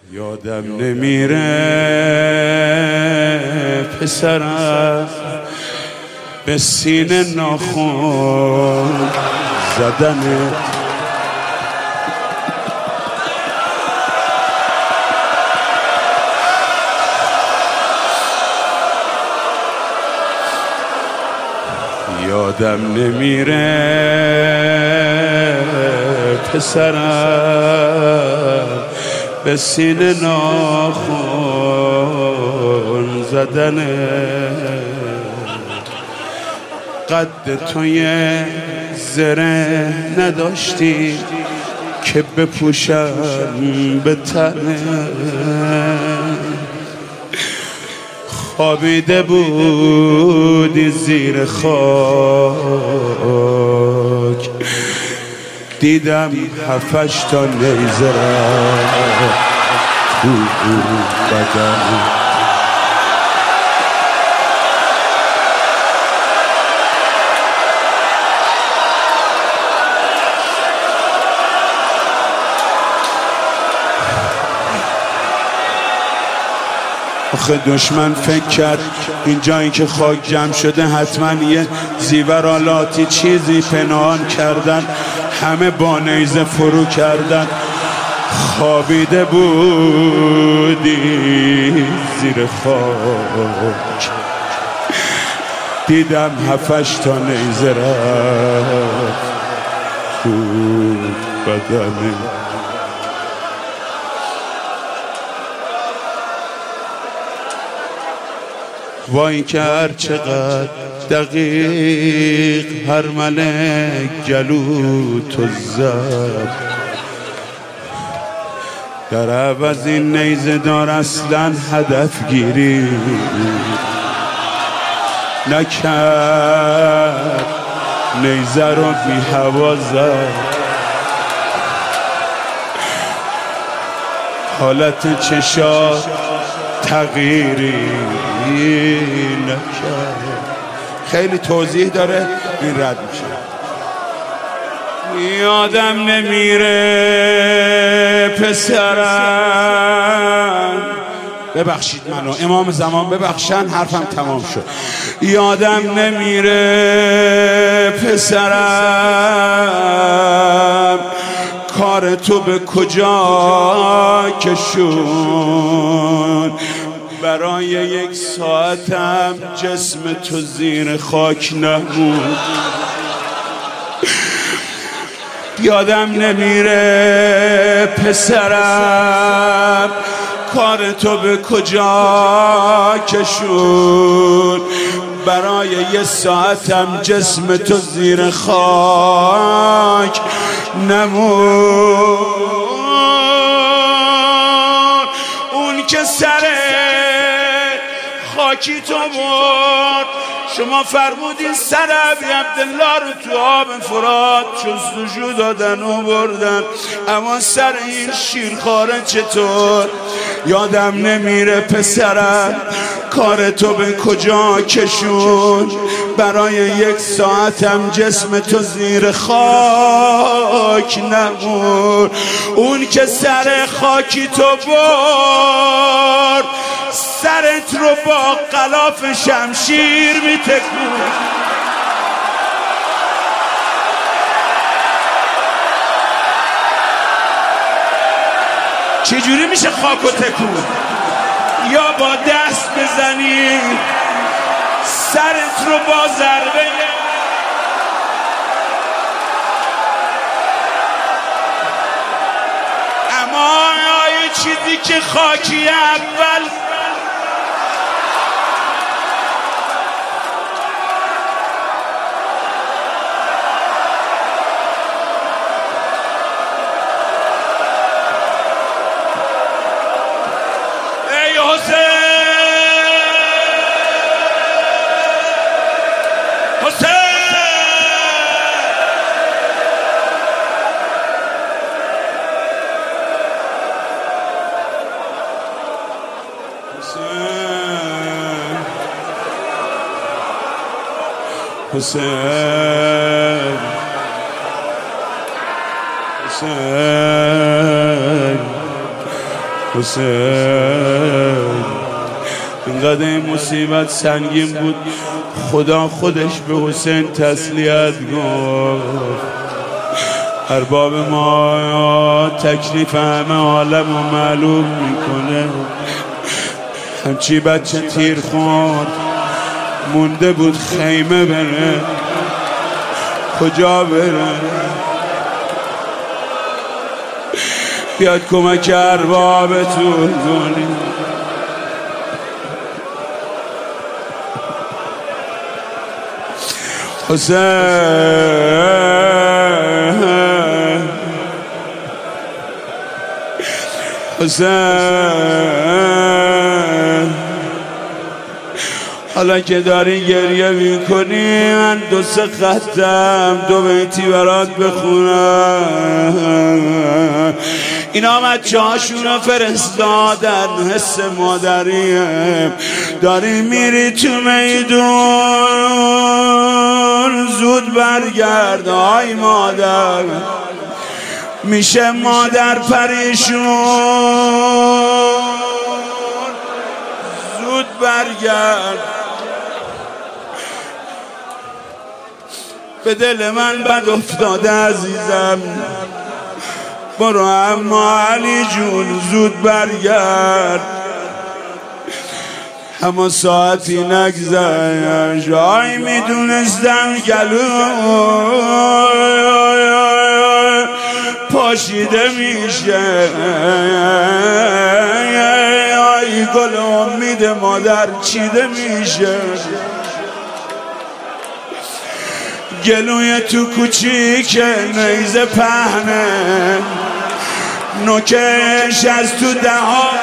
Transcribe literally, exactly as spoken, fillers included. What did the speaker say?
یادم نمیره پسرم به سینه ناخن زدنه. یادم نمیره پسرم به سینه ناخن زدنه. قد تو یه زره نداشتی که بپوشم به تنه. خوابیده بودی زیر خاک، دیدم هفتش تا نیزه را تو بدن. آخه دشمن فکر کرد این جایی که خاک جمع شده حتما یه زیورالاتی چیزی پنهان کردن، همه با نیزه فرو کردن. خوابیده بودی زیر خاک، دیدم هفتش تا نیزه رفت تو بدنه. وای که هر چقدر دقیق هر ملک گلو تو زد، در عوض این نیزه دار اصلا هدف گیری نکرد، نیزه رو بی هوا زد. حالت چشات تغییری نکرد. خیلی توضیح داره این رد میشه. یادم نمیره پسرم، ببخشید منو امام زمان ببخشن حرفم تمام شد. یادم نمیره پسرم کار تو به کجا کشون، برای یک ساعتم جسم تو زیر خاک نمود. یادم نمیره پسرم کار تو به کجا کشون، برای یک ساعتم جسم تو زیر خاک نمود. اون که سر خاکی تو برد، شما فرمودین سر ابی عبدالله رو تو آب فرات جستجو دادن و بردن، اما سر این شیرخواره چطور؟ یادم نمیره پسرم کار تو به کجا کشون، برای یک ساعتم جسم تو زیر خاک نمود. اون که سر خاکی تو برد، سرت رو با غلاف شمشیر میتکون. چجوری میشه خاک و تکون؟ یا با دست بزنی سرت رو با ضربه، اما یه چیزی که خاکی اول حسین حسین حسین اینقدر این مصیبت سنگین بود خدا خودش به حسین تسلیت گفت ارباب ما تکلیف همه عالم رو معلوم میکنه. همچی بچه تیر خورد مونده بود خیمه بره، کجا بره؟ بیاد کمک اربابتون کنیم. حسین حسین حالا که داری گریه میکنی من دو سه خطم دو بیتی برات بخونم. اینا بچه هاشون رو فرستادن، حس مادریه. داری میری تو میدون زود برگرد آی مادر، میشه مادر پریشون زود برگرد. به دل من بد افتاده عزیزم، برو اما علی جون زود برگرد. اما ساعتی نگذشت آی میدونستم گلو پاشیده میشه، آی گل امید مادر چیده میشه. گلوی تو کوچیک نیزه پهنه، نوکش از تو دهان